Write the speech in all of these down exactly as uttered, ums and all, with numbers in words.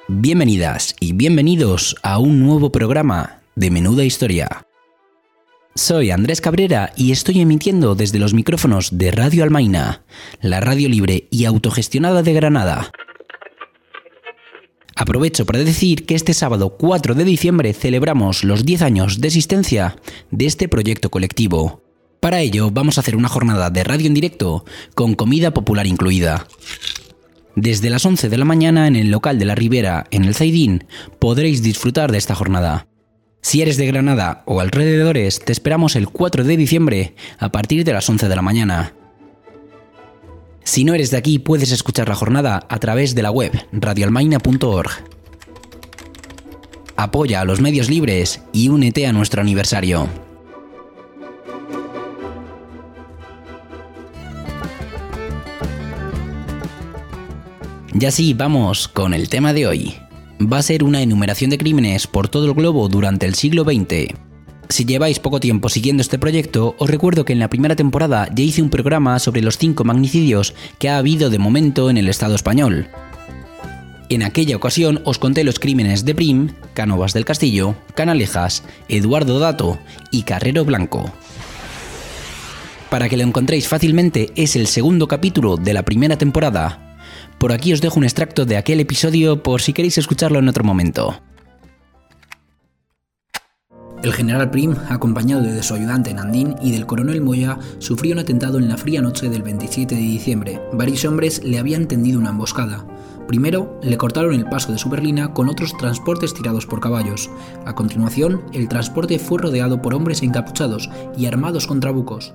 Bienvenidas y bienvenidos a un nuevo programa de Menuda Historia. Soy Andrés Cabrera y estoy emitiendo desde los micrófonos de Radio Almaina, la radio libre y autogestionada de Granada. Aprovecho para decir que este sábado cuatro de diciembre celebramos los diez años de existencia de este proyecto colectivo. Para ello vamos a hacer una jornada de radio en directo con comida popular incluida. Desde las once de la mañana en el local de la Ribera, en el Zaidín, podréis disfrutar de esta jornada. Si eres de Granada o alrededores, te esperamos el cuatro de diciembre a partir de las once de la mañana. Si no eres de aquí, puedes escuchar la jornada a través de la web radio almaina punto org. Apoya a los medios libres y únete a nuestro aniversario. Y así vamos con el tema de hoy. Va a ser una enumeración de crímenes por todo el globo durante el siglo veinte. Si lleváis poco tiempo siguiendo este proyecto, os recuerdo que en la primera temporada ya hice un programa sobre los cinco magnicidios que ha habido de momento en el Estado español. En aquella ocasión os conté los crímenes de Prim, Cánovas del Castillo, Canalejas, Eduardo Dato y Carrero Blanco. Para que lo encontréis fácilmente, es el segundo capítulo de la primera temporada. Por aquí os dejo un extracto de aquel episodio por si queréis escucharlo en otro momento. El general Prim, acompañado de su ayudante Nandín y del coronel Moya, sufrió un atentado en la fría noche del veintisiete de diciembre. Varios hombres le habían tendido una emboscada. Primero, le cortaron el paso de su berlina con otros transportes tirados por caballos. A continuación, el transporte fue rodeado por hombres encapuchados y armados con trabucos.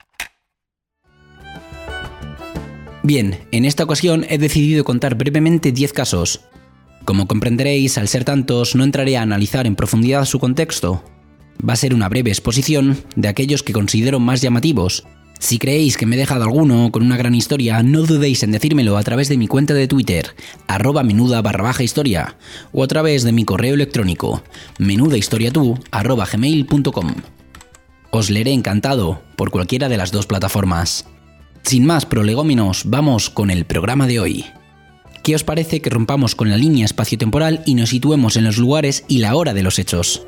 Bien, en esta ocasión he decidido contar brevemente diez casos. Como comprenderéis, al ser tantos, no entraré a analizar en profundidad su contexto. Va a ser una breve exposición de aquellos que considero más llamativos. Si creéis que me he dejado alguno con una gran historia, no dudéis en decírmelo a través de mi cuenta de Twitter, arroba menuda barra baja historia, o a través de mi correo electrónico, menudahistoriatu arroba gmail punto com. Os leeré encantado por cualquiera de las dos plataformas. Sin más prolegómenos, vamos con el programa de hoy. ¿Qué os parece que rompamos con la línea espaciotemporal y nos situemos en los lugares y la hora de los hechos?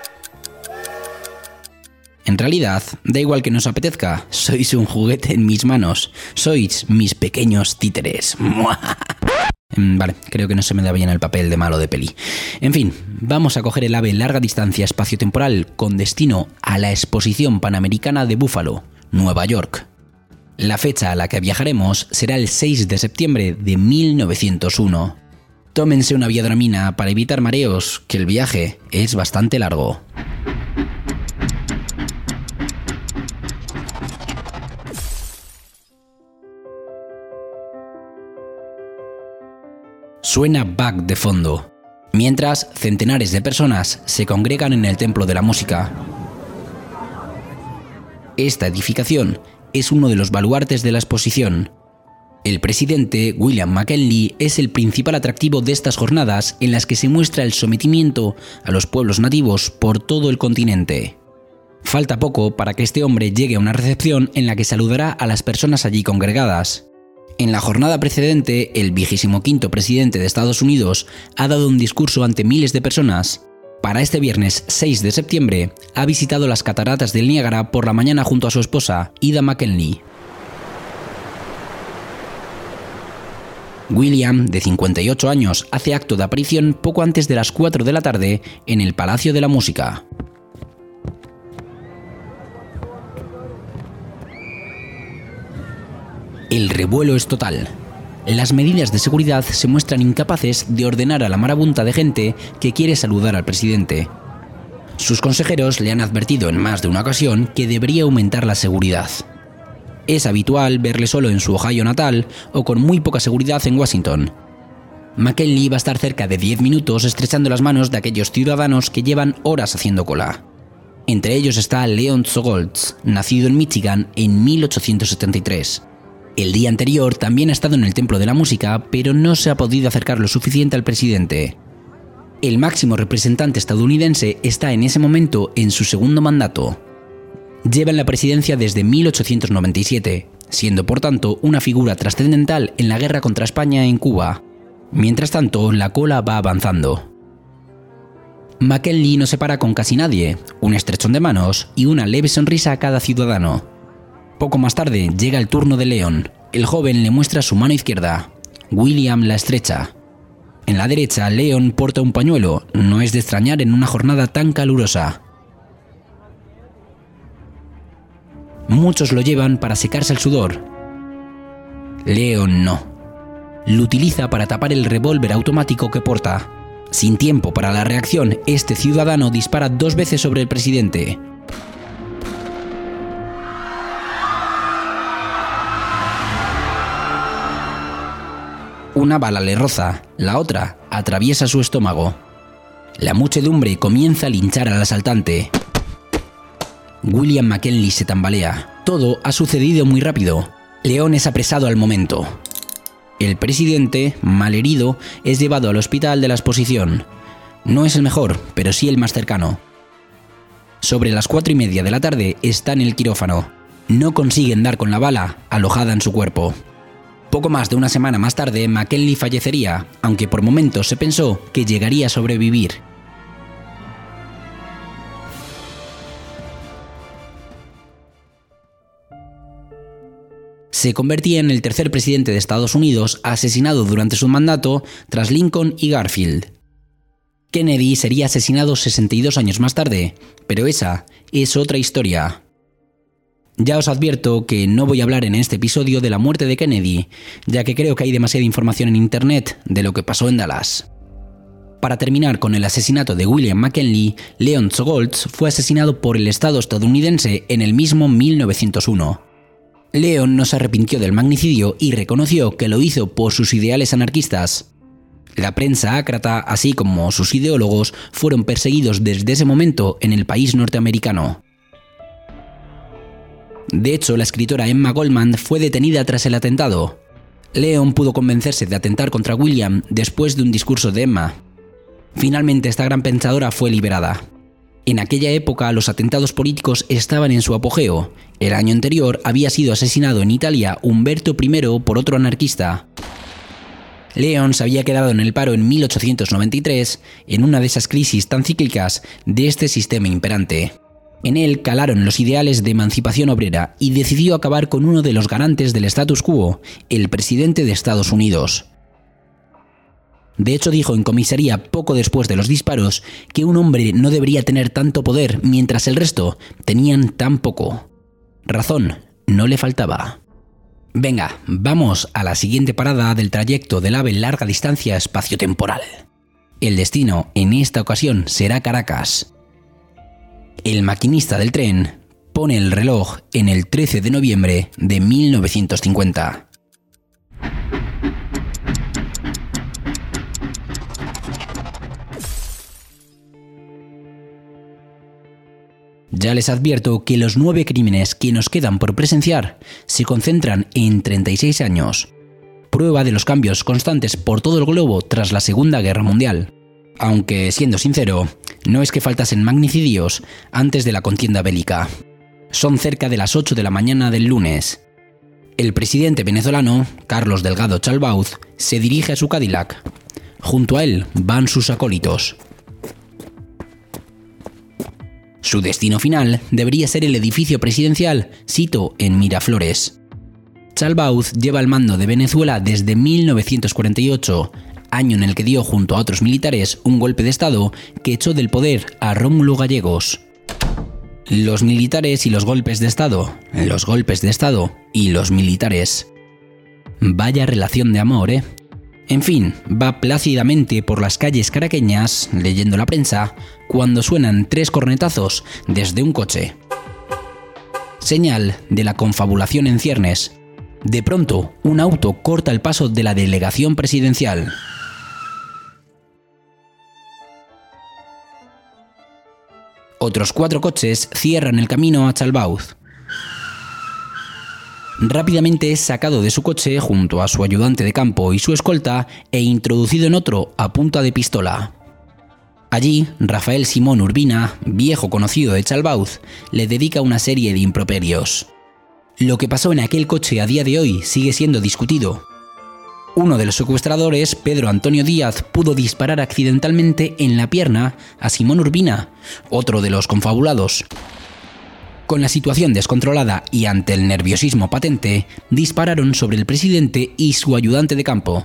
En realidad, da igual que nos apetezca, sois un juguete en mis manos, sois mis pequeños títeres. Vale, creo que no se me da bien el papel de malo de peli. En fin, vamos a coger el ave larga distancia espaciotemporal con destino a la Exposición Panamericana de Buffalo, Nueva York. La fecha a la que viajaremos será el seis de septiembre de mil novecientos uno. Tómense una viadramina para evitar mareos, que el viaje es bastante largo. Suena Bach de fondo, mientras centenares de personas se congregan en el Templo de la Música. Esta edificación es uno de los baluartes de la exposición. El presidente, William McKinley, es el principal atractivo de estas jornadas en las que se muestra el sometimiento a los pueblos nativos por todo el continente. Falta poco para que este hombre llegue a una recepción en la que saludará a las personas allí congregadas. En la jornada precedente, el vigésimo quinto presidente de Estados Unidos ha dado un discurso ante miles de personas. Para este viernes seis de septiembre, ha visitado las cataratas del Niágara por la mañana junto a su esposa, Ida McKinley. William, de cincuenta y ocho años, hace acto de aparición poco antes de las cuatro de la tarde en el Palacio de la Música. El revuelo es total. Las medidas de seguridad se muestran incapaces de ordenar a la marabunta de gente que quiere saludar al presidente. Sus consejeros le han advertido en más de una ocasión que debería aumentar la seguridad. Es habitual verle solo en su Ohio natal o con muy poca seguridad en Washington. McKinley va a estar cerca de diez minutos estrechando las manos de aquellos ciudadanos que llevan horas haciendo cola. Entre ellos está Leon Czolgosz, nacido en Michigan en mil ochocientos setenta y tres. El día anterior también ha estado en el Templo de la Música, pero no se ha podido acercar lo suficiente al presidente. El máximo representante estadounidense está en ese momento en su segundo mandato. Lleva en la presidencia desde mil ochocientos noventa y siete, siendo por tanto una figura trascendental en la guerra contra España en Cuba. Mientras tanto, la cola va avanzando. McKinley no se para con casi nadie, un estrechón de manos y una leve sonrisa a cada ciudadano. Poco más tarde llega el turno de Leon. El joven le muestra su mano izquierda. William la estrecha. En la derecha, Leon porta un pañuelo. No es de extrañar en una jornada tan calurosa. Muchos lo llevan para secarse el sudor. Leon no. Lo utiliza para tapar el revólver automático que porta. Sin tiempo para la reacción, este ciudadano dispara dos veces sobre el presidente. Una bala le roza, la otra atraviesa su estómago. La muchedumbre comienza a linchar al asaltante. William McKinley se tambalea. Todo ha sucedido muy rápido. Leon es apresado al momento. El presidente, malherido, es llevado al hospital de la exposición. No es el mejor, pero sí el más cercano. Sobre las cuatro y media de la tarde está en el quirófano. No consiguen dar con la bala alojada en su cuerpo. Poco más de una semana más tarde, McKinley fallecería, aunque por momentos se pensó que llegaría a sobrevivir. Se convertía en el tercer presidente de Estados Unidos asesinado durante su mandato tras Lincoln y Garfield. Kennedy sería asesinado sesenta y dos años más tarde, pero esa es otra historia. Ya os advierto que no voy a hablar en este episodio de la muerte de Kennedy, ya que creo que hay demasiada información en internet de lo que pasó en Dallas. Para terminar con el asesinato de William McKinley, Leon Czolgosz fue asesinado por el Estado estadounidense en el mismo mil novecientos uno. Leon no se arrepintió del magnicidio y reconoció que lo hizo por sus ideales anarquistas. La prensa ácrata, así como sus ideólogos, fueron perseguidos desde ese momento en el país norteamericano. De hecho, la escritora Emma Goldman fue detenida tras el atentado. Leon pudo convencerse de atentar contra William después de un discurso de Emma. Finalmente, esta gran pensadora fue liberada. En aquella época, los atentados políticos estaban en su apogeo. El año anterior había sido asesinado en Italia Umberto primero por otro anarquista. Leon se había quedado en el paro en mil ochocientos noventa y tres, en una de esas crisis tan cíclicas de este sistema imperante. En él calaron los ideales de emancipación obrera y decidió acabar con uno de los garantes del status quo, el presidente de Estados Unidos. De hecho, dijo en comisaría poco después de los disparos que un hombre no debería tener tanto poder mientras el resto tenían tan poco. Razón no le faltaba. Venga, vamos a la siguiente parada del trayecto del AVE larga distancia espaciotemporal. El destino en esta ocasión será Caracas. El maquinista del tren pone el reloj en el trece de noviembre de mil novecientos cincuenta. Ya les advierto que los nueve crímenes que nos quedan por presenciar se concentran en treinta y seis años, prueba de los cambios constantes por todo el globo tras la Segunda Guerra Mundial. Aunque, siendo sincero, no es que faltasen magnicidios antes de la contienda bélica. Son cerca de las ocho de la mañana del lunes. El presidente venezolano, Carlos Delgado Chalbaud, se dirige a su Cadillac. Junto a él van sus acólitos. Su destino final debería ser el edificio presidencial Sito en Miraflores. Chalbaud lleva el mando de Venezuela desde mil novecientos cuarenta y ocho, año en el que dio junto a otros militares un golpe de estado que echó del poder a Rómulo Gallegos. Los militares y los golpes de estado, los golpes de estado y los militares. Vaya relación de amor, ¿eh? En fin, va plácidamente por las calles caraqueñas, leyendo la prensa, cuando suenan tres cornetazos desde un coche. Señal de la confabulación en ciernes. De pronto, un auto corta el paso de la delegación presidencial. Otros cuatro coches cierran el camino a Chalbaud. Rápidamente es sacado de su coche junto a su ayudante de campo y su escolta e introducido en otro a punta de pistola. Allí, Rafael Simón Urbina, viejo conocido de Chalbaud, le dedica una serie de improperios. Lo que pasó en aquel coche a día de hoy sigue siendo discutido. Uno de los secuestradores, Pedro Antonio Díaz, pudo disparar accidentalmente en la pierna a Simón Urbina, otro de los confabulados. Con la situación descontrolada y ante el nerviosismo patente, dispararon sobre el presidente y su ayudante de campo.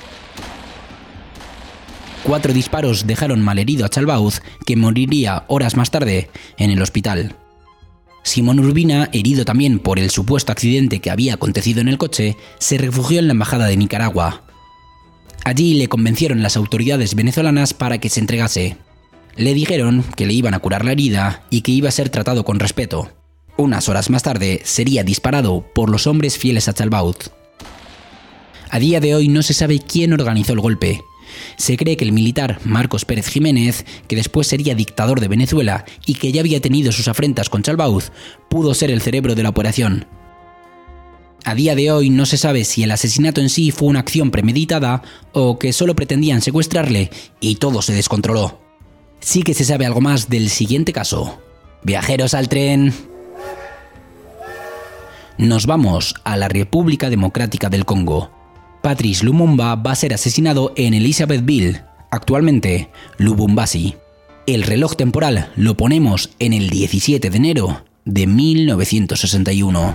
Cuatro disparos dejaron malherido a Chalbaud, que moriría horas más tarde en el hospital. Simón Urbina, herido también por el supuesto accidente que había acontecido en el coche, se refugió en la embajada de Nicaragua. Allí le convencieron las autoridades venezolanas para que se entregase. Le dijeron que le iban a curar la herida y que iba a ser tratado con respeto. Unas horas más tarde sería disparado por los hombres fieles a Chalbaud. A día de hoy no se sabe quién organizó el golpe. Se cree que el militar Marcos Pérez Jiménez, que después sería dictador de Venezuela y que ya había tenido sus afrentas con Chalbaud, pudo ser el cerebro de la operación. A día de hoy no se sabe si el asesinato en sí fue una acción premeditada o que solo pretendían secuestrarle y todo se descontroló. Sí que se sabe algo más del siguiente caso. Viajeros al tren. Nos vamos a la República Democrática del Congo. Patrice Lumumba va a ser asesinado en Elizabethville, actualmente Lubumbashi. El reloj temporal lo ponemos en el diecisiete de enero de mil novecientos sesenta y uno.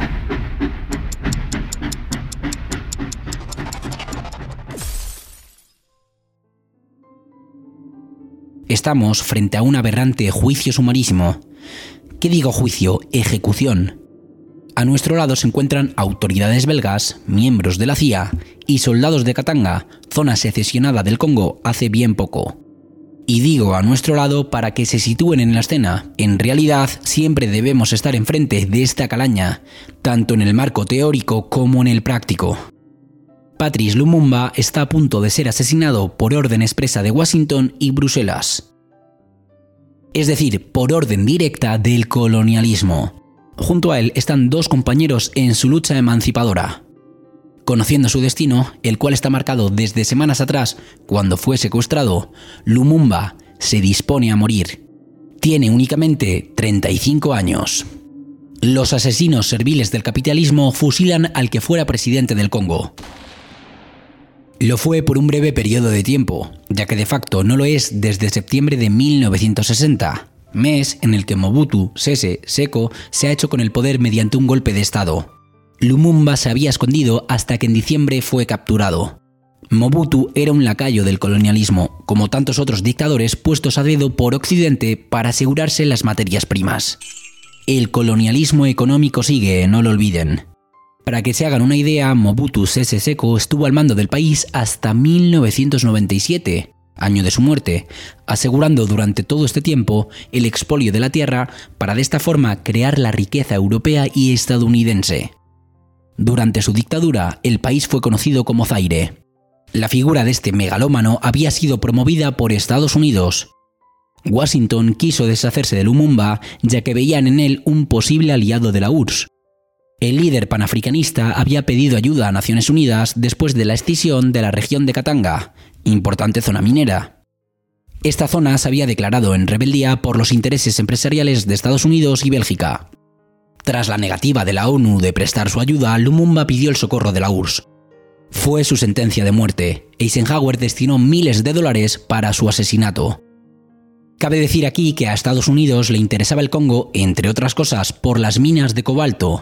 Estamos frente a un aberrante juicio sumarísimo. ¿Qué digo juicio? Ejecución. A nuestro lado se encuentran autoridades belgas, miembros de la C I A y soldados de Katanga, zona secesionada del Congo hace bien poco. Y digo a nuestro lado para que se sitúen en la escena. En realidad, siempre debemos estar enfrente de esta calaña, tanto en el marco teórico como en el práctico. Patrice Lumumba está a punto de ser asesinado por orden expresa de Washington y Bruselas. Es decir, por orden directa del colonialismo. Junto a él están dos compañeros en su lucha emancipadora. Conociendo su destino, el cual está marcado desde semanas atrás, cuando fue secuestrado, Lumumba se dispone a morir. Tiene únicamente treinta y cinco años. Los asesinos serviles del capitalismo fusilan al que fuera presidente del Congo. Lo fue por un breve periodo de tiempo, ya que de facto no lo es desde septiembre de mil novecientos sesenta. Mes en el que Mobutu Sese Seko se ha hecho con el poder mediante un golpe de estado. Lumumba se había escondido hasta que en diciembre fue capturado. Mobutu era un lacayo del colonialismo, como tantos otros dictadores puestos a dedo por Occidente para asegurarse las materias primas. El colonialismo económico sigue, no lo olviden. Para que se hagan una idea, Mobutu Sese Seko estuvo al mando del país hasta mil novecientos noventa y siete. Año de su muerte, asegurando durante todo este tiempo el expolio de la tierra para de esta forma crear la riqueza europea y estadounidense. Durante su dictadura, el país fue conocido como Zaire. La figura de este megalómano había sido promovida por Estados Unidos. Washington quiso deshacerse de Lumumba ya que veían en él un posible aliado de la U R S S. El líder panafricanista había pedido ayuda a Naciones Unidas después de la escisión de la región de Katanga, importante zona minera. Esta zona se había declarado en rebeldía por los intereses empresariales de Estados Unidos y Bélgica. Tras la negativa de la ONU de prestar su ayuda, Lumumba pidió el socorro de la U R S S. Fue su sentencia de muerte. Eisenhower destinó miles de dólares para su asesinato. Cabe decir aquí que a Estados Unidos le interesaba el Congo, entre otras cosas, por las minas de cobalto.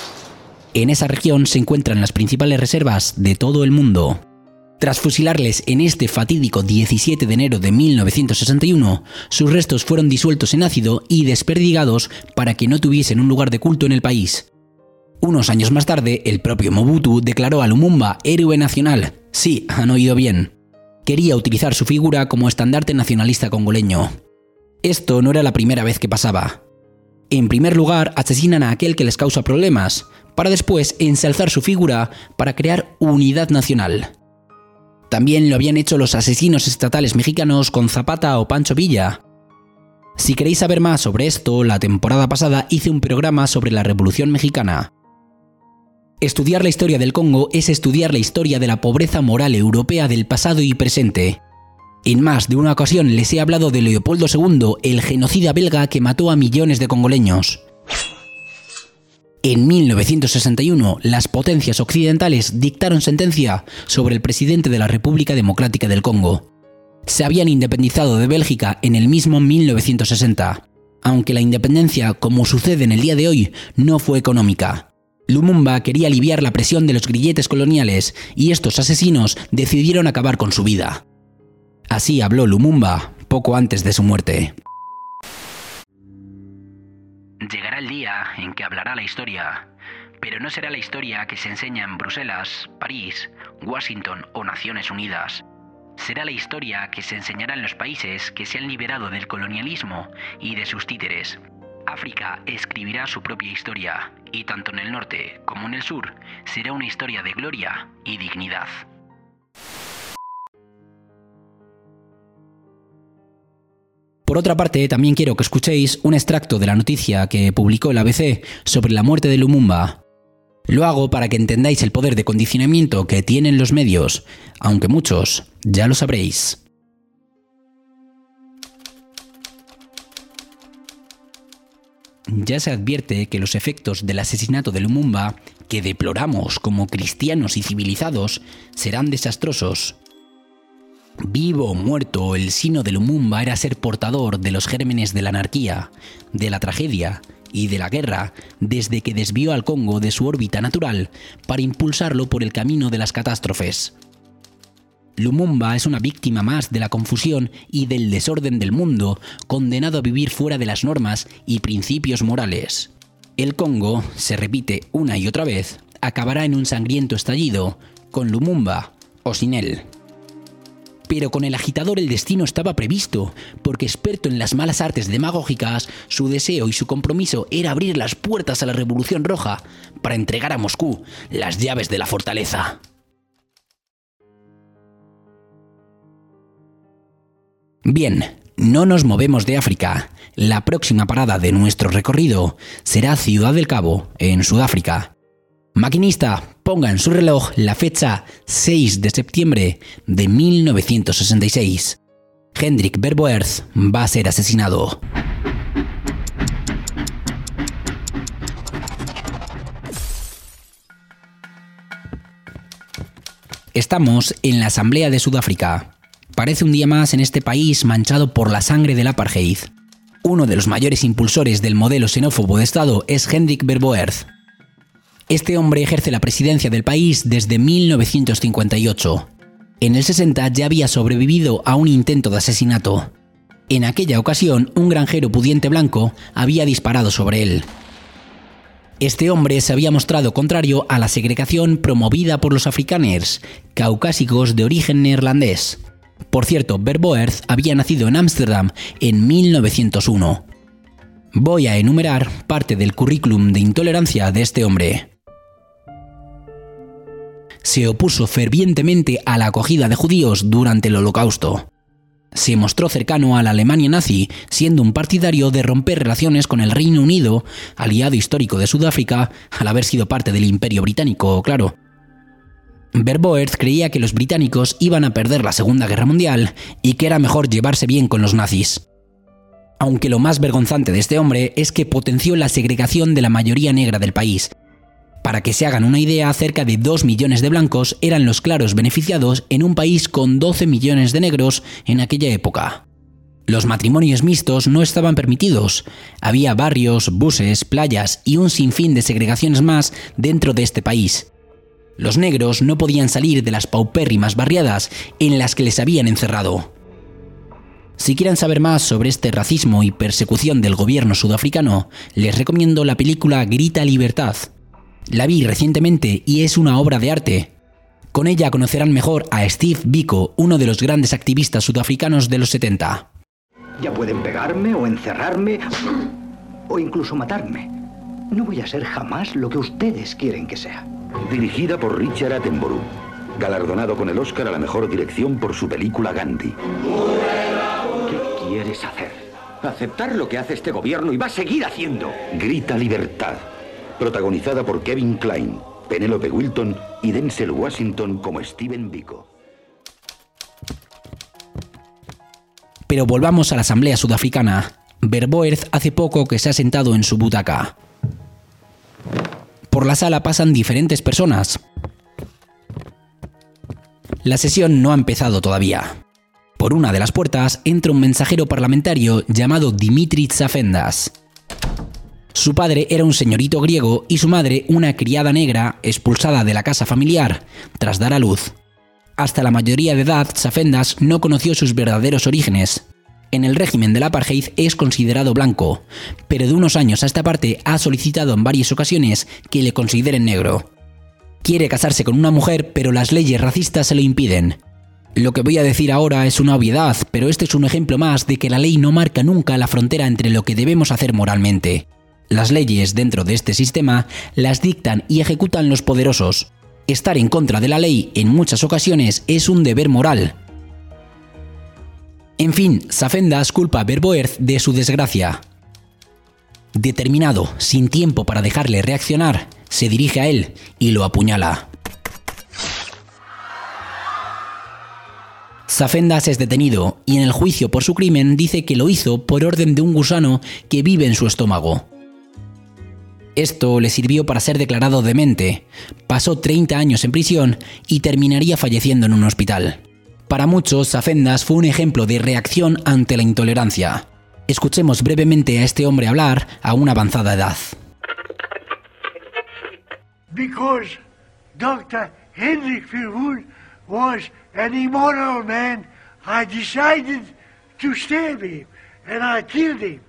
En esa región se encuentran las principales reservas de todo el mundo. Tras fusilarles en este fatídico diecisiete de enero de mil novecientos sesenta y uno, sus restos fueron disueltos en ácido y desperdigados para que no tuviesen un lugar de culto en el país. Unos años más tarde, el propio Mobutu declaró a Lumumba héroe nacional. Sí, han oído bien. Quería utilizar su figura como estandarte nacionalista congoleño. Esto no era la primera vez que pasaba. En primer lugar, asesinan a aquel que les causa problemas, para después ensalzar su figura para crear unidad nacional. También lo habían hecho los asesinos estatales mexicanos con Zapata o Pancho Villa. Si queréis saber más sobre esto, la temporada pasada hice un programa sobre la Revolución Mexicana. Estudiar la historia del Congo es estudiar la historia de la pobreza moral europea del pasado y presente. En más de una ocasión les he hablado de Leopoldo segundo, el genocida belga que mató a millones de congoleños. En mil novecientos sesenta y uno, las potencias occidentales dictaron sentencia sobre el presidente de la República Democrática del Congo. Se habían independizado de Bélgica en el mismo mil novecientos sesenta, aunque la independencia, como sucede en el día de hoy, no fue económica. Lumumba quería aliviar la presión de los grilletes coloniales y estos asesinos decidieron acabar con su vida. Así habló Lumumba poco antes de su muerte. Llegará el día en que hablará la historia, pero no será la historia que se enseña en Bruselas, París, Washington o Naciones Unidas. Será la historia que se enseñará en los países que se han liberado del colonialismo y de sus títeres. África escribirá su propia historia, y tanto en el norte como en el sur será una historia de gloria y dignidad. Por otra parte, también quiero que escuchéis un extracto de la noticia que publicó el A B C sobre la muerte de Lumumba. Lo hago para que entendáis el poder de condicionamiento que tienen los medios, aunque muchos ya lo sabréis. Ya se advierte que los efectos del asesinato de Lumumba, que deploramos como cristianos y civilizados, serán desastrosos. Vivo o muerto, el sino de Lumumba era ser portador de los gérmenes de la anarquía, de la tragedia y de la guerra, desde que desvió al Congo de su órbita natural para impulsarlo por el camino de las catástrofes. Lumumba es una víctima más de la confusión y del desorden del mundo, condenado a vivir fuera de las normas y principios morales. El Congo, se repite una y otra vez, acabará en un sangriento estallido, con Lumumba o sin él. Pero con el agitador el destino estaba previsto, porque experto en las malas artes demagógicas, su deseo y su compromiso era abrir las puertas a la Revolución Roja para entregar a Moscú las llaves de la fortaleza. Bien, no nos movemos de África. La próxima parada de nuestro recorrido será Ciudad del Cabo, en Sudáfrica. Maquinista, ponga en su reloj la fecha seis de septiembre de mil novecientos sesenta y seis. Hendrik Verwoerd va a ser asesinado. Estamos en la Asamblea de Sudáfrica. Parece un día más en este país manchado por la sangre del apartheid. Uno de los mayores impulsores del modelo xenófobo de Estado es Hendrik Verwoerd. Este hombre ejerce la presidencia del país desde mil novecientos cincuenta y ocho. En el sesenta ya había sobrevivido a un intento de asesinato. En aquella ocasión, un granjero pudiente blanco había disparado sobre él. Este hombre se había mostrado contrario a la segregación promovida por los afrikaners, caucásicos de origen neerlandés. Por cierto, Verwoerd había nacido en Ámsterdam en mil novecientos uno. Voy a enumerar parte del currículum de intolerancia de este hombre. Se opuso fervientemente a la acogida de judíos durante el Holocausto. Se mostró cercano a la Alemania nazi, siendo un partidario de romper relaciones con el Reino Unido, aliado histórico de Sudáfrica, al haber sido parte del Imperio Británico, claro. Verwoerd creía que los británicos iban a perder la Segunda Guerra Mundial y que era mejor llevarse bien con los nazis. Aunque lo más vergonzante de este hombre es que potenció la segregación de la mayoría negra del país. Para que se hagan una idea, cerca de dos millones de blancos eran los claros beneficiados en un país con doce millones de negros en aquella época. Los matrimonios mixtos no estaban permitidos. Había barrios, buses, playas y un sinfín de segregaciones más dentro de este país. Los negros no podían salir de las paupérrimas barriadas en las que les habían encerrado. Si quieren saber más sobre este racismo y persecución del gobierno sudafricano, les recomiendo la película Grita Libertad. La vi recientemente y es una obra de arte. Con ella conocerán mejor a Steve Biko, uno de los grandes activistas sudafricanos de los setenta. Ya pueden pegarme o encerrarme o incluso matarme. No voy a ser jamás lo que ustedes quieren que sea. Dirigida por Richard Attenborough, galardonado con el Oscar a la mejor dirección por su película Gandhi. ¿Qué quieres hacer? Aceptar lo que hace este gobierno y va a seguir haciendo. Grita Libertad, protagonizada por Kevin Kline, Penélope Wilton y Denzel Washington como Steven Biko. Pero volvamos a la Asamblea Sudafricana. Verwoerd hace poco que se ha sentado en su butaca. Por la sala pasan diferentes personas. La sesión no ha empezado todavía. Por una de las puertas entra un mensajero parlamentario llamado Dimitri Tzafendas. Su padre era un señorito griego y su madre una criada negra expulsada de la casa familiar tras dar a luz. Hasta la mayoría de edad, Tzafendas no conoció sus verdaderos orígenes. En el régimen del apartheid es considerado blanco, pero de unos años a esta parte ha solicitado en varias ocasiones que le consideren negro. Quiere casarse con una mujer, pero las leyes racistas se lo impiden. Lo que voy a decir ahora es una obviedad, pero este es un ejemplo más de que la ley no marca nunca la frontera entre lo que debemos hacer moralmente. Las leyes dentro de este sistema las dictan y ejecutan los poderosos. Estar en contra de la ley en muchas ocasiones es un deber moral. En fin, Tzafendas culpa a Verboer de su desgracia. Determinado, sin tiempo para dejarle reaccionar, se dirige a él y lo apuñala. Tzafendas es detenido y en el juicio por su crimen dice que lo hizo por orden de un gusano que vive en su estómago. Esto le sirvió para ser declarado demente, pasó treinta años en prisión y terminaría falleciendo en un hospital. Para muchos, Tzafendas fue un ejemplo de reacción ante la intolerancia. Escuchemos brevemente a este hombre hablar a una avanzada edad. Because doctor Hendrik Verwoerd was an immoral man, I decided to stab him and I killed him.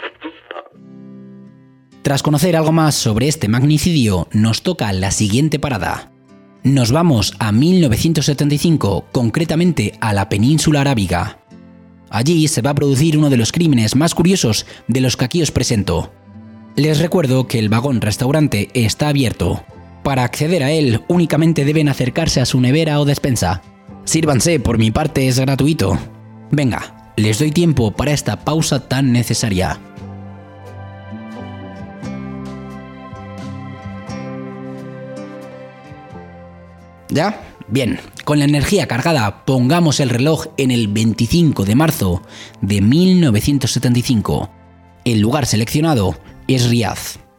Tras conocer algo más sobre este magnicidio, nos toca la siguiente parada. Nos vamos a mil novecientos setenta y cinco, concretamente a la península arábiga. Allí se va a producir uno de los crímenes más curiosos de los que aquí os presento. Les recuerdo que el vagón restaurante está abierto. Para acceder a él únicamente deben acercarse a su nevera o despensa. Sírvanse, por mi parte es gratuito. Venga, les doy tiempo para esta pausa tan necesaria. ¿Ya? Bien, con la energía cargada, pongamos el reloj en el veinticinco de marzo de mil novecientos setenta y cinco. El lugar seleccionado es Riad.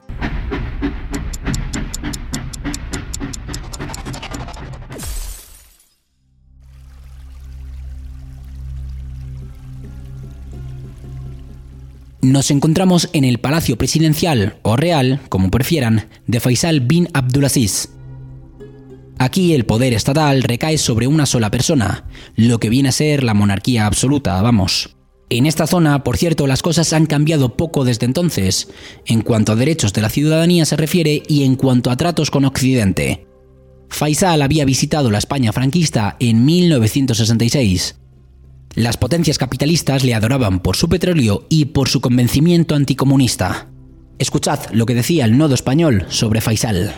Nos encontramos en el Palacio Presidencial, o Real, como prefieran, de Faisal bin Abdulaziz. Aquí el poder estatal recae sobre una sola persona, lo que viene a ser la monarquía absoluta, vamos. En esta zona, por cierto, las cosas han cambiado poco desde entonces, en cuanto a derechos de la ciudadanía se refiere y en cuanto a tratos con Occidente. Faisal había visitado la España franquista en mil novecientos sesenta y seis. Las potencias capitalistas le adoraban por su petróleo y por su convencimiento anticomunista. Escuchad lo que decía el nodo español sobre Faisal.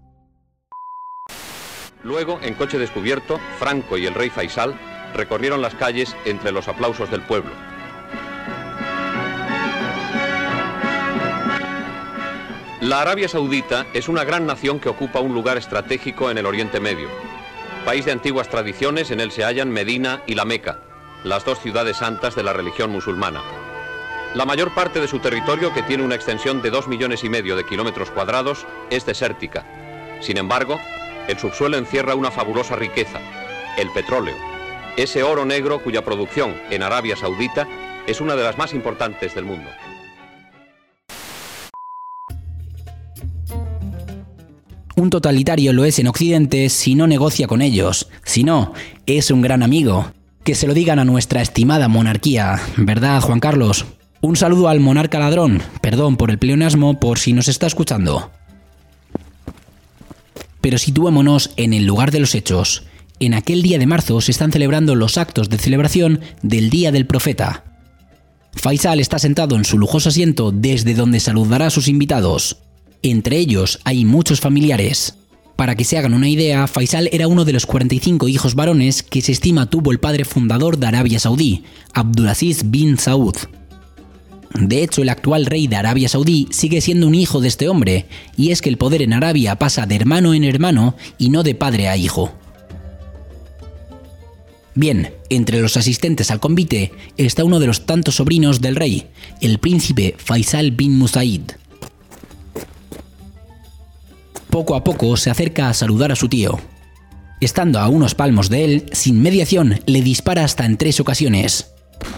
Luego, en coche descubierto, Franco y el rey Faisal recorrieron las calles entre los aplausos del pueblo. La Arabia Saudita es una gran nación que ocupa un lugar estratégico en el Oriente Medio. País de antiguas tradiciones, en él se hallan Medina y la Meca, las dos ciudades santas de la religión musulmana. La mayor parte de su territorio, que tiene una extensión de dos millones y medio de kilómetros cuadrados, es desértica. Sin embargo, el subsuelo encierra una fabulosa riqueza, el petróleo. Ese oro negro cuya producción en Arabia Saudita es una de las más importantes del mundo. Un totalitario lo es en Occidente si no negocia con ellos, si no, es un gran amigo. Que se lo digan a nuestra estimada monarquía, ¿verdad, Juan Carlos? Un saludo al monarca ladrón, perdón por el pleonasmo por si nos está escuchando. Pero situémonos en el lugar de los hechos. En aquel día de marzo se están celebrando los actos de celebración del Día del Profeta. Faisal está sentado en su lujoso asiento desde donde saludará a sus invitados. Entre ellos hay muchos familiares. Para que se hagan una idea, Faisal era uno de los cuarenta y cinco hijos varones que se estima tuvo el padre fundador de Arabia Saudí, Abdulaziz bin Saud. De hecho, el actual rey de Arabia Saudí sigue siendo un hijo de este hombre, y es que el poder en Arabia pasa de hermano en hermano y no de padre a hijo. Bien, entre los asistentes al convite está uno de los tantos sobrinos del rey, el príncipe Faisal bin Musaid. Poco a poco se acerca a saludar a su tío. Estando a unos palmos de él, sin mediación, le dispara hasta en tres ocasiones.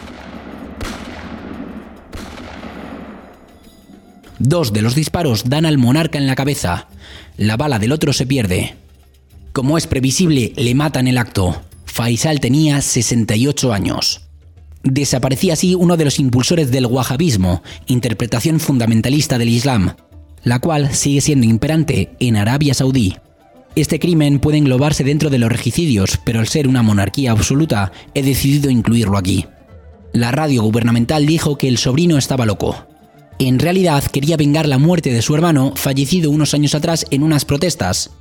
Dos de los disparos dan al monarca en la cabeza. La bala del otro se pierde. Como es previsible, le matan el acto. Faisal tenía sesenta y ocho años. Desaparecía así uno de los impulsores del wahabismo, interpretación fundamentalista del Islam, la cual sigue siendo imperante en Arabia Saudí. Este crimen puede englobarse dentro de los regicidios, pero al ser una monarquía absoluta, he decidido incluirlo aquí. La radio gubernamental dijo que el sobrino estaba loco. En realidad quería vengar la muerte de su hermano, fallecido unos años atrás en unas protestas.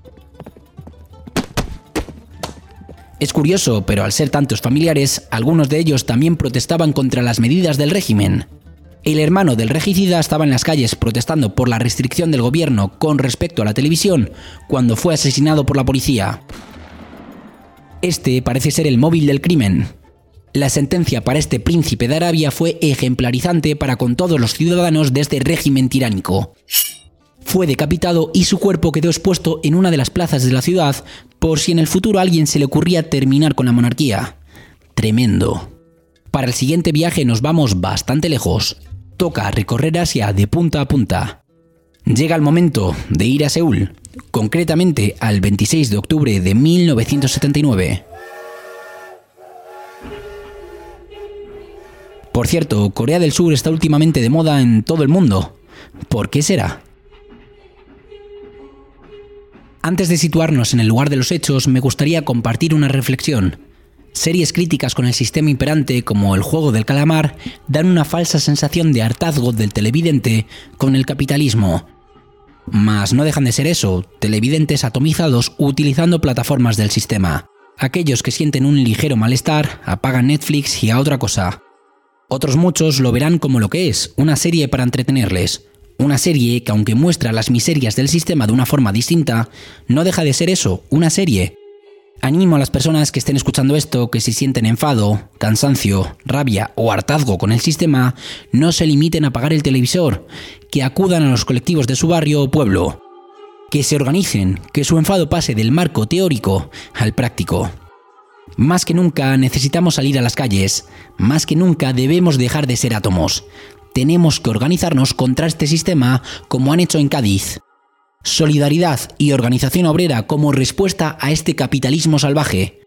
Es curioso, pero al ser tantos familiares, algunos de ellos también protestaban contra las medidas del régimen. El hermano del regicida estaba en las calles protestando por la restricción del gobierno con respecto a la televisión cuando fue asesinado por la policía. Este parece ser el móvil del crimen. La sentencia para este príncipe de Arabia fue ejemplarizante para con todos los ciudadanos de este régimen tiránico. Fue decapitado y su cuerpo quedó expuesto en una de las plazas de la ciudad por si en el futuro a alguien se le ocurría terminar con la monarquía. Tremendo. Para el siguiente viaje nos vamos bastante lejos. Toca recorrer Asia de punta a punta. Llega el momento de ir a Seúl, concretamente al veintiséis de octubre de mil novecientos setenta y nueve. Por cierto, Corea del Sur está últimamente de moda en todo el mundo. ¿Por qué será? Antes de situarnos en el lugar de los hechos, me gustaría compartir una reflexión. Series críticas con el sistema imperante, como El juego del calamar, dan una falsa sensación de hartazgo del televidente con el capitalismo. Mas no dejan de ser eso, televidentes atomizados utilizando plataformas del sistema. Aquellos que sienten un ligero malestar apagan Netflix y a otra cosa. Otros muchos lo verán como lo que es, una serie para entretenerles. Una serie que, aunque muestra las miserias del sistema de una forma distinta, no deja de ser eso, una serie. Animo a las personas que estén escuchando esto que si sienten enfado, cansancio, rabia o hartazgo con el sistema, no se limiten a apagar el televisor, que acudan a los colectivos de su barrio o pueblo. Que se organicen, que su enfado pase del marco teórico al práctico. Más que nunca necesitamos salir a las calles, más que nunca debemos dejar de ser átomos. Tenemos que organizarnos contra este sistema como han hecho en Cádiz. Solidaridad y organización obrera como respuesta a este capitalismo salvaje.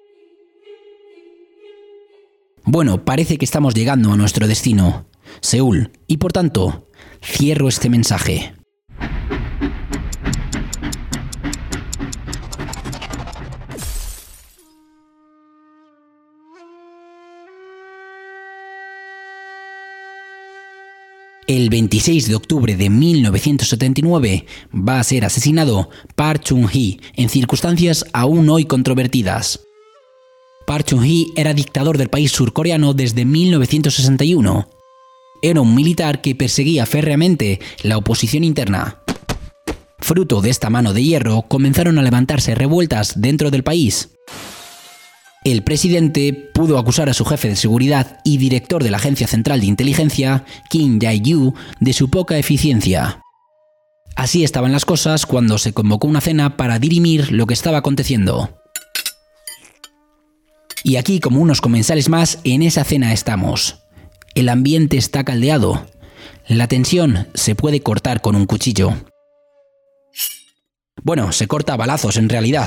Bueno, parece que estamos llegando a nuestro destino, Seúl, y por tanto, cierro este mensaje. El veintiséis de octubre de mil novecientos setenta y nueve va a ser asesinado Park Chung-hee en circunstancias aún hoy controvertidas. Park Chung-hee era dictador del país surcoreano desde mil novecientos sesenta y uno. Era un militar que perseguía férreamente la oposición interna. Fruto de esta mano de hierro comenzaron a levantarse revueltas dentro del país. El presidente pudo acusar a su jefe de seguridad y director de la Agencia Central de Inteligencia, Kim Jae-gyu, de su poca eficiencia. Así estaban las cosas cuando se convocó una cena para dirimir lo que estaba aconteciendo. Y aquí, como unos comensales más, en esa cena estamos. El ambiente está caldeado. La tensión se puede cortar con un cuchillo. Bueno, se corta a balazos en realidad.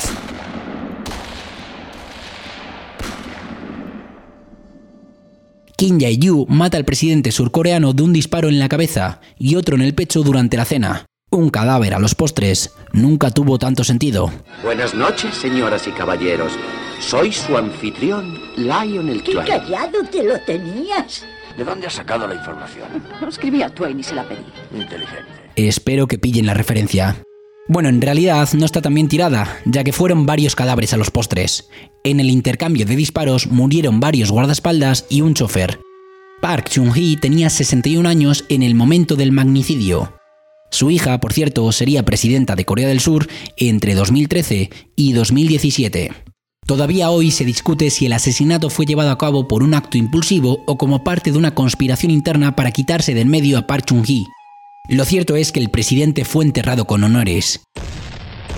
Kim Jae-gyu mata al presidente surcoreano de un disparo en la cabeza y otro en el pecho durante la cena. Un cadáver a los postres nunca tuvo tanto sentido. Buenas noches, señoras y caballeros. Soy su anfitrión, Lionel ¡Qué Twain. callado te lo tenías! ¿De dónde has sacado la información? Escribí a Twain y se la pedí. Inteligente. Espero que pillen la referencia. Bueno, en realidad no está tan bien tirada, ya que fueron varios cadáveres a los postres. En el intercambio de disparos murieron varios guardaespaldas y un chofer. Park Chung-hee tenía sesenta y un años en el momento del magnicidio. Su hija, por cierto, sería presidenta de Corea del Sur entre dos mil trece y dos mil diecisiete. Todavía hoy se discute si el asesinato fue llevado a cabo por un acto impulsivo o como parte de una conspiración interna para quitarse del medio a Park Chung-hee. Lo cierto es que el presidente fue enterrado con honores.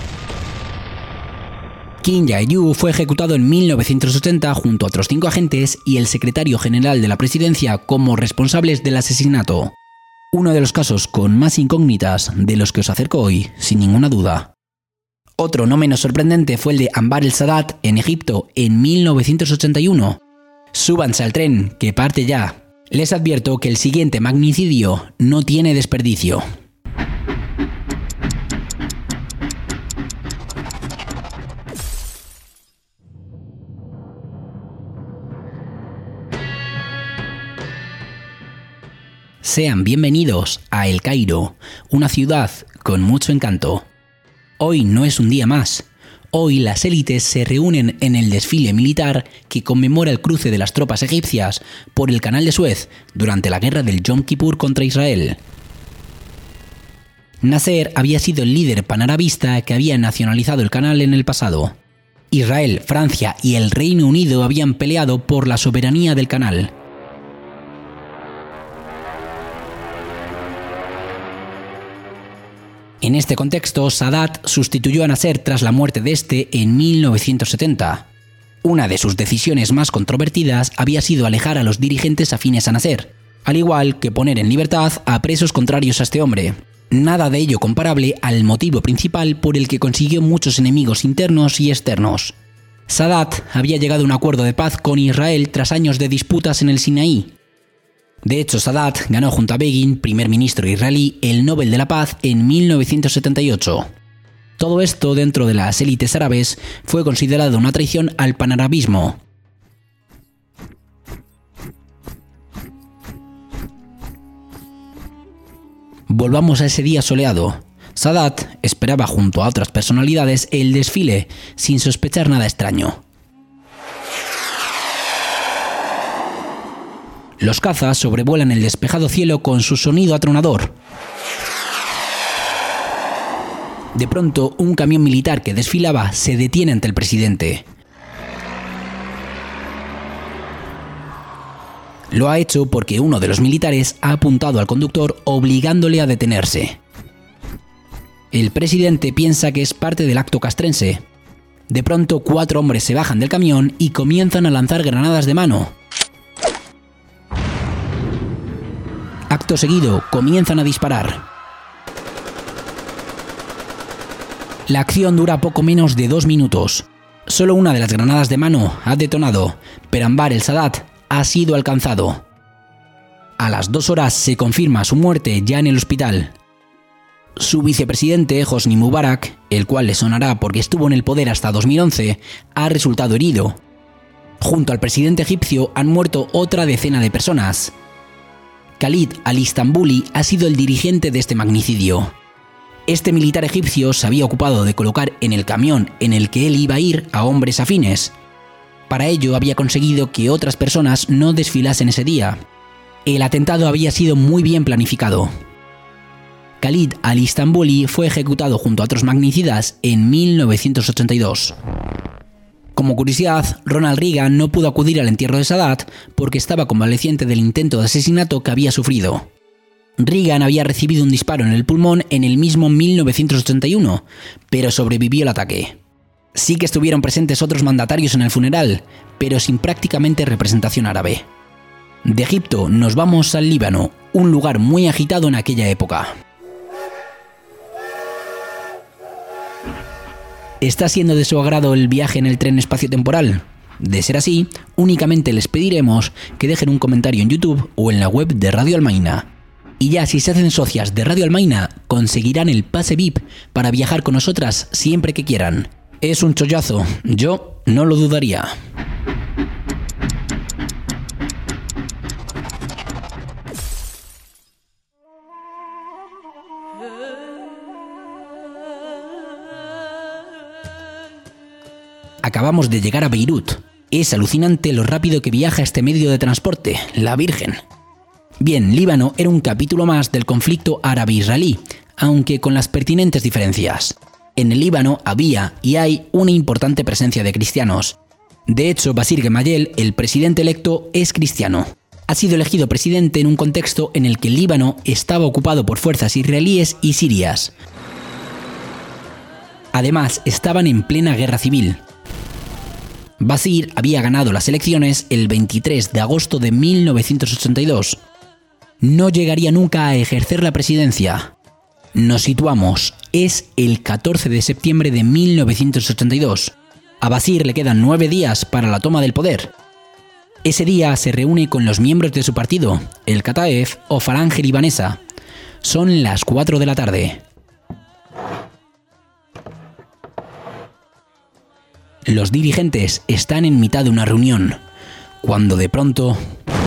Kim Jae-yu fue ejecutado en mil novecientos ochenta junto a otros cinco agentes y el secretario general de la presidencia como responsables del asesinato. Uno de los casos con más incógnitas de los que os acerco hoy, sin ninguna duda. Otro no menos sorprendente fue el de Anbar el-Sadat en Egipto en mil novecientos ochenta y uno. Súbanse al tren, que parte ya. Les advierto que el siguiente magnicidio no tiene desperdicio. Sean bienvenidos a El Cairo, una ciudad con mucho encanto. Hoy no es un día más. Hoy las élites se reúnen en el desfile militar que conmemora el cruce de las tropas egipcias por el Canal de Suez durante la guerra del Yom Kippur contra Israel. Nasser había sido el líder panarabista que había nacionalizado el canal en el pasado. Israel, Francia y el Reino Unido habían peleado por la soberanía del canal. En este contexto, Sadat sustituyó a Nasser tras la muerte de este en mil novecientos setenta. Una de sus decisiones más controvertidas había sido alejar a los dirigentes afines a Nasser, al igual que poner en libertad a presos contrarios a este hombre. Nada de ello comparable al motivo principal por el que consiguió muchos enemigos internos y externos. Sadat había llegado a un acuerdo de paz con Israel tras años de disputas en el Sinaí. De hecho, Sadat ganó junto a Begin, primer ministro israelí, el Nobel de la Paz en mil novecientos setenta y ocho. Todo esto, dentro de las élites árabes, fue considerado una traición al panarabismo. Volvamos a ese día soleado. Sadat esperaba junto a otras personalidades el desfile, sin sospechar nada extraño. Los cazas sobrevuelan el despejado cielo con su sonido atronador. De pronto, un camión militar que desfilaba se detiene ante el presidente. Lo ha hecho porque uno de los militares ha apuntado al conductor obligándole a detenerse. El presidente piensa que es parte del acto castrense. De pronto, cuatro hombres se bajan del camión y comienzan a lanzar granadas de mano. Acto seguido, comienzan a disparar. La acción dura poco menos de dos minutos. Solo una de las granadas de mano ha detonado, pero Anbar el-Sadat ha sido alcanzado. A las dos horas se confirma su muerte ya en el hospital. Su vicepresidente, Hosni Mubarak, el cual le sonará porque estuvo en el poder hasta dos mil once, ha resultado herido. Junto al presidente egipcio han muerto otra decena de personas. Khalid al-Istanbuli ha sido el dirigente de este magnicidio. Este militar egipcio se había ocupado de colocar en el camión en el que él iba a ir a hombres afines. Para ello había conseguido que otras personas no desfilasen ese día. El atentado había sido muy bien planificado. Khalid al-Istanbuli fue ejecutado junto a otros magnicidas en mil novecientos ochenta y dos. Como curiosidad, Ronald Reagan no pudo acudir al entierro de Sadat porque estaba convaleciente del intento de asesinato que había sufrido. Reagan había recibido un disparo en el pulmón en el mismo mil novecientos ochenta y uno, pero sobrevivió al ataque. Sí que estuvieron presentes otros mandatarios en el funeral, pero sin prácticamente representación árabe. De Egipto nos vamos al Líbano, un lugar muy agitado en aquella época. ¿Está siendo de su agrado el viaje en el tren espacio-temporal? De ser así, únicamente les pediremos que dejen un comentario en YouTube o en la web de Radio Almaina. Y ya si se hacen socias de Radio Almaina, conseguirán el pase V I P para viajar con nosotras siempre que quieran. Es un chollazo, yo no lo dudaría. Acabamos de llegar a Beirut. Es alucinante lo rápido que viaja este medio de transporte, la Virgen. Bien, Líbano era un capítulo más del conflicto árabe-israelí, aunque con las pertinentes diferencias. En el Líbano había y hay una importante presencia de cristianos. De hecho, Basir Gemayel, el presidente electo, es cristiano. Ha sido elegido presidente en un contexto en el que el Líbano estaba ocupado por fuerzas israelíes y sirias. Además, estaban en plena guerra civil. Basir había ganado las elecciones el veintitrés de agosto de mil novecientos ochenta y dos. No llegaría nunca a ejercer la presidencia. Nos situamos, es el catorce de septiembre de mil novecientos ochenta y dos. A Basir le quedan nueve días para la toma del poder. Ese día se reúne con los miembros de su partido, el Kataeb o Falange Libanesa. Son las cuatro de la tarde. Los dirigentes están en mitad de una reunión, cuando de pronto...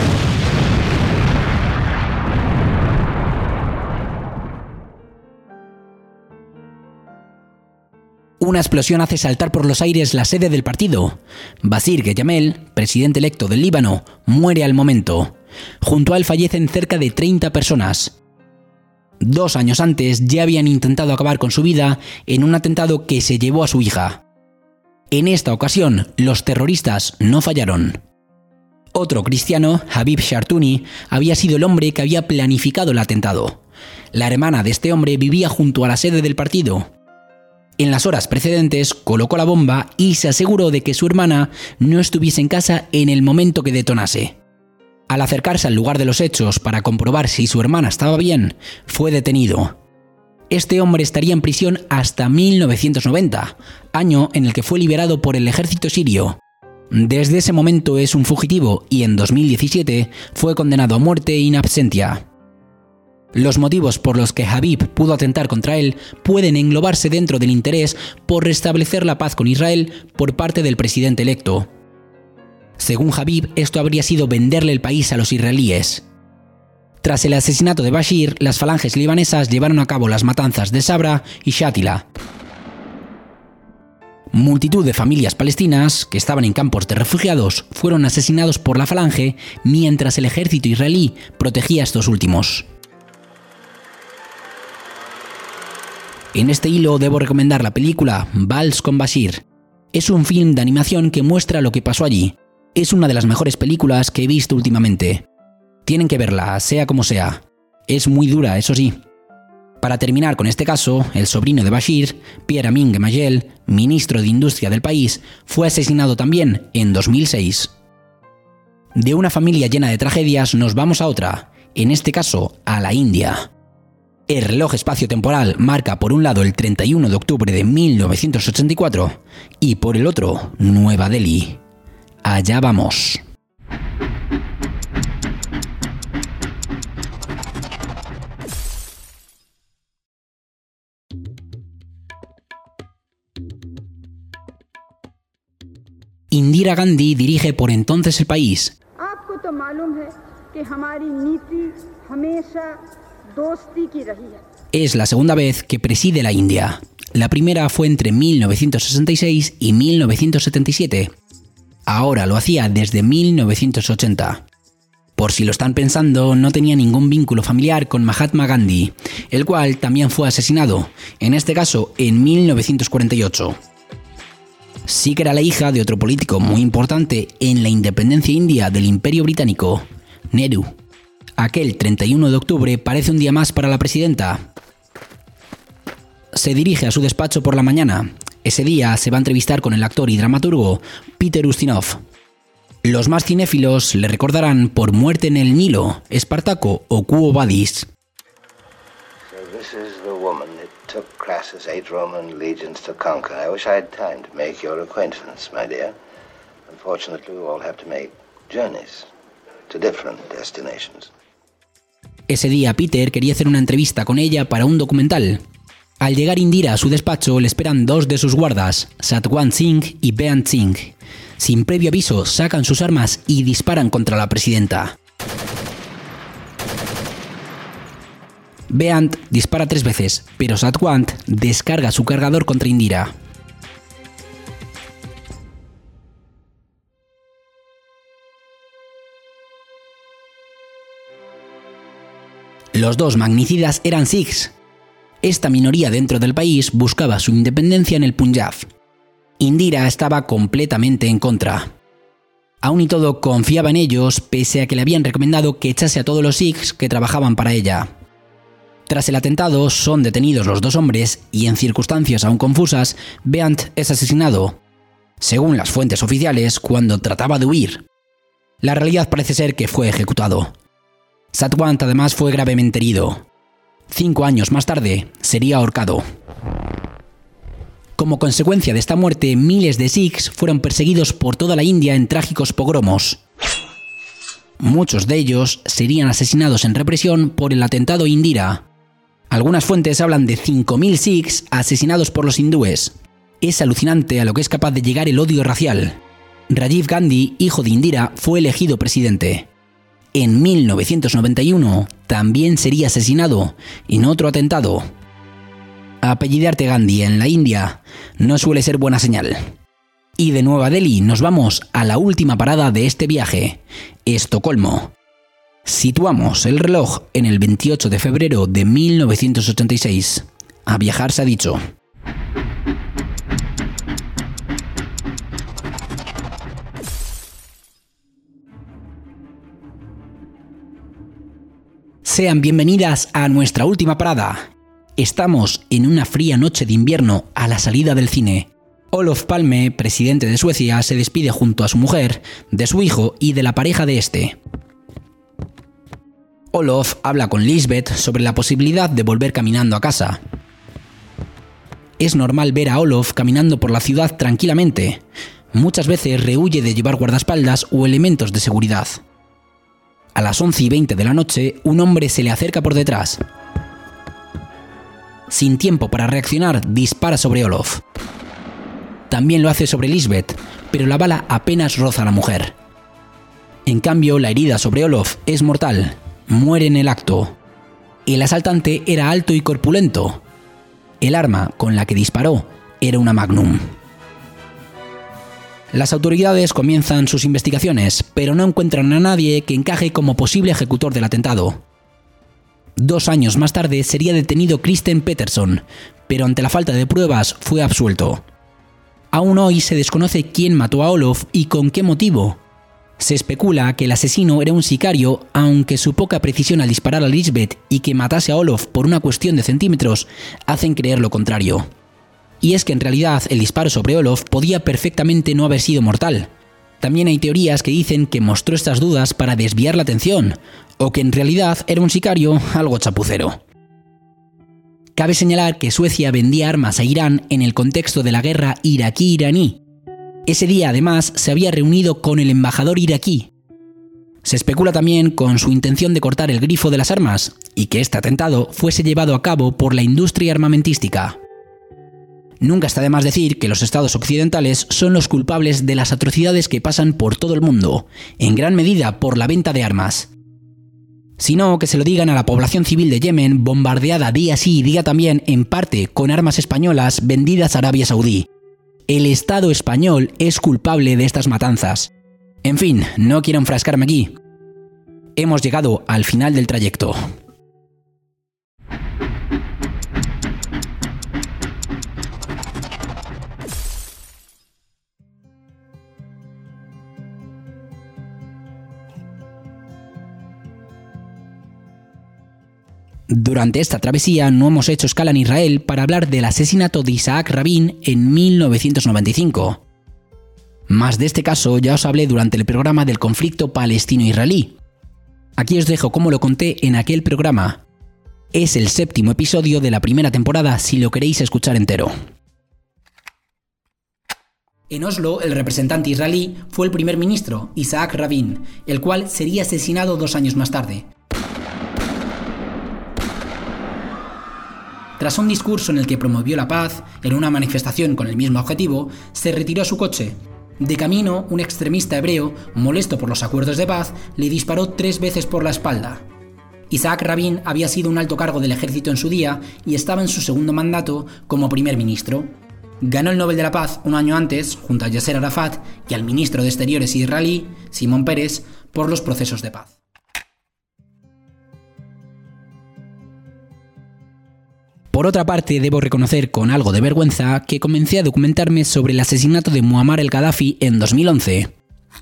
una explosión hace saltar por los aires la sede del partido. Basir Geyamel, presidente electo del Líbano, muere al momento. Junto a él fallecen cerca de treinta personas. Dos años antes ya habían intentado acabar con su vida en un atentado que se llevó a su hija. En esta ocasión, los terroristas no fallaron. Otro cristiano, Habib Shartouni, había sido el hombre que había planificado el atentado. La hermana de este hombre vivía junto a la sede del partido. En las horas precedentes colocó la bomba y se aseguró de que su hermana no estuviese en casa en el momento que detonase. Al acercarse al lugar de los hechos para comprobar si su hermana estaba bien, fue detenido. Este hombre estaría en prisión hasta mil novecientos noventa, año en el que fue liberado por el ejército sirio. Desde ese momento es un fugitivo y en dos mil diecisiete fue condenado a muerte in absentia. Los motivos por los que Habib pudo atentar contra él pueden englobarse dentro del interés por restablecer la paz con Israel por parte del presidente electo. Según Habib, esto habría sido venderle el país a los israelíes. Tras el asesinato de Bashir, las falanges libanesas llevaron a cabo las matanzas de Sabra y Shatila. Multitud de familias palestinas, que estaban en campos de refugiados, fueron asesinados por la falange mientras el ejército israelí protegía a estos últimos. En este hilo debo recomendar la película Vals con Bashir. Es un film de animación que muestra lo que pasó allí. Es una de las mejores películas que he visto últimamente. Tienen que verla, sea como sea. Es muy dura, eso sí. Para terminar con este caso, el sobrino de Bashir, Pierre Amin Gemayel, ministro de Industria del país, fue asesinado también en dos mil seis. De una familia llena de tragedias nos vamos a otra, en este caso a la India. El reloj espacio-temporal marca por un lado el treinta y uno de octubre de mil novecientos ochenta y cuatro y por el otro Nueva Delhi. Allá vamos. Indira Gandhi dirige por entonces el país. Es la segunda vez que preside la India. La primera fue entre mil novecientos sesenta y seis y mil novecientos setenta y siete. Ahora lo hacía desde mil novecientos ochenta. Por si lo están pensando, no tenía ningún vínculo familiar con Mahatma Gandhi, el cual también fue asesinado, en este caso en mil novecientos cuarenta y ocho. Sí que era la hija de otro político muy importante en la independencia india del Imperio Británico, Nehru. Aquel treinta y uno de octubre parece un día más para la presidenta. Se dirige a su despacho por la mañana. Ese día se va a entrevistar con el actor y dramaturgo Peter Ustinov. Los más cinéfilos le recordarán por Muerte en el Nilo, Espartaco o Quo Vadis. So this is the woman that took Crassus eight Roman legions to conquer. I wish I had time to make your acquaintance, my dear. Unfortunately, we all have to make journeys to different destinations. Ese día Peter quería hacer una entrevista con ella para un documental. Al llegar Indira a su despacho le esperan dos de sus guardas, Satwant Singh y Beant Singh. Sin previo aviso sacan sus armas y disparan contra la presidenta. Beant dispara tres veces, pero Satwant descarga su cargador contra Indira. Los dos magnicidas eran sikhs. Esta minoría dentro del país buscaba su independencia en el Punjab. Indira estaba completamente en contra. Aún y todo confiaba en ellos, pese a que le habían recomendado que echase a todos los sikhs que trabajaban para ella. Tras el atentado son detenidos los dos hombres y en circunstancias aún confusas, Beant es asesinado. según las fuentes oficiales, cuando trataba de huir. La realidad parece ser que fue ejecutado. Satwant además fue gravemente herido. Cinco años más tarde sería ahorcado. Como consecuencia de esta muerte, miles de sikhs fueron perseguidos por toda la India en trágicos pogromos. Muchos de ellos serían asesinados en represión por el atentado Indira. Algunas fuentes hablan de cinco mil sikhs asesinados por los hindúes. Es alucinante a lo que es capaz de llegar el odio racial. Rajiv Gandhi, hijo de Indira, fue elegido presidente. En mil novecientos noventa y uno también sería asesinado en otro atentado. Apellidarte Gandhi en la India no suele ser buena señal. Y de Nueva Delhi nos vamos a la última parada de este viaje, Estocolmo. Situamos el reloj en el veintiocho de febrero de mil novecientos ochenta y seis. A viajar se ha dicho. Sean bienvenidas a nuestra última parada. Estamos en una fría noche de invierno a la salida del cine. Olof Palme, presidente de Suecia, se despide junto a su mujer, de su hijo y de la pareja de este. Olof habla con Lisbeth sobre la posibilidad de volver caminando a casa. Es normal ver a Olof caminando por la ciudad tranquilamente. Muchas veces rehúye de llevar guardaespaldas o elementos de seguridad. A las once y veinte de la noche, un hombre se le acerca por detrás. Sin tiempo para reaccionar, dispara sobre Olof. También lo hace sobre Lisbeth, pero la bala apenas roza a la mujer. En cambio, la herida sobre Olof es mortal. Muere en el acto. El asaltante era alto y corpulento. El arma con la que disparó era una Magnum. Las autoridades comienzan sus investigaciones, pero no encuentran a nadie que encaje como posible ejecutor del atentado. Dos años más tarde sería detenido Kristen Peterson, pero ante la falta de pruebas fue absuelto. Aún hoy se desconoce quién mató a Olof y con qué motivo. Se especula que el asesino era un sicario, aunque su poca precisión al disparar a Lisbeth y que matase a Olof por una cuestión de centímetros hacen creer lo contrario. Y es que en realidad el disparo sobre Olof podía perfectamente no haber sido mortal. También hay teorías que dicen que mostró estas dudas para desviar la atención, o que en realidad era un sicario algo chapucero. Cabe señalar que Suecia vendía armas a Irán en el contexto de la guerra iraquí-iraní. Ese día además se había reunido con el embajador iraquí. Se especula también con su intención de cortar el grifo de las armas, y que este atentado fuese llevado a cabo por la industria armamentística. Nunca está de más decir que los estados occidentales son los culpables de las atrocidades que pasan por todo el mundo, en gran medida por la venta de armas. Sino que se lo digan a la población civil de Yemen, bombardeada día sí y día también, en parte con armas españolas vendidas a Arabia Saudí. El Estado español es culpable de estas matanzas. En fin, no quiero enfrascarme aquí. Hemos llegado al final del trayecto. Durante esta travesía no hemos hecho escala en Israel para hablar del asesinato de Isaac Rabin en mil novecientos noventa y cinco. Más de este caso ya os hablé durante el programa del conflicto palestino-israelí. Aquí os dejo cómo lo conté en aquel programa. Es el séptimo episodio de la primera temporada si lo queréis escuchar entero. En Oslo, el representante israelí fue el primer ministro, Isaac Rabin, el cual sería asesinado dos años más tarde. Tras un discurso en el que promovió la paz, en una manifestación con el mismo objetivo, se retiró a su coche. De camino, un extremista hebreo, molesto por los acuerdos de paz, le disparó tres veces por la espalda. Isaac Rabin había sido un alto cargo del ejército en su día y estaba en su segundo mandato como primer ministro. Ganó el Nobel de la Paz un año antes, junto a Yasser Arafat y al ministro de Exteriores israelí, Simón Peres, por los procesos de paz. Por otra parte, debo reconocer con algo de vergüenza que comencé a documentarme sobre el asesinato de Muammar el-Gaddafi en dos mil once.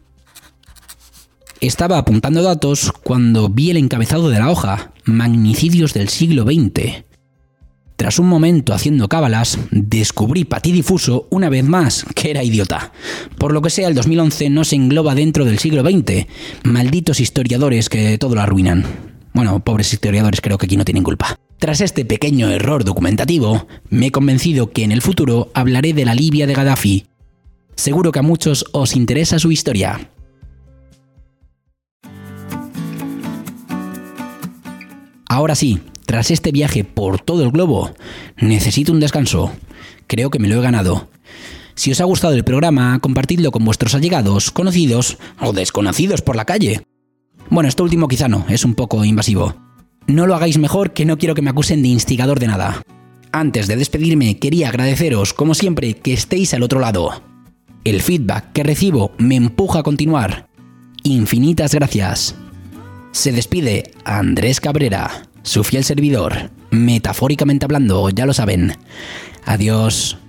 Estaba apuntando datos cuando vi el encabezado de la hoja, Magnicidios del siglo veinte. Tras un momento haciendo cábalas, descubrí patidifuso una vez más que era idiota. Por lo que sea, el dos mil once no se engloba dentro del siglo veinte. Malditos historiadores que todo lo arruinan. Bueno, pobres historiadores, creo que aquí no tienen culpa. Tras este pequeño error documentativo, me he convencido que en el futuro hablaré de la Libia de Gaddafi. Seguro que a muchos os interesa su historia. Ahora sí, tras este viaje por todo el globo, necesito un descanso. Creo que me lo he ganado. Si os ha gustado el programa, compartidlo con vuestros allegados, conocidos o desconocidos por la calle. Bueno, esto último quizá no, es un poco invasivo. No lo hagáis mejor, que no quiero que me acusen de instigador de nada. Antes de despedirme, quería agradeceros, como siempre, que estéis al otro lado. El feedback que recibo me empuja a continuar. Infinitas gracias. Se despide Andrés Cabrera, su fiel servidor, metafóricamente hablando, ya lo saben. Adiós.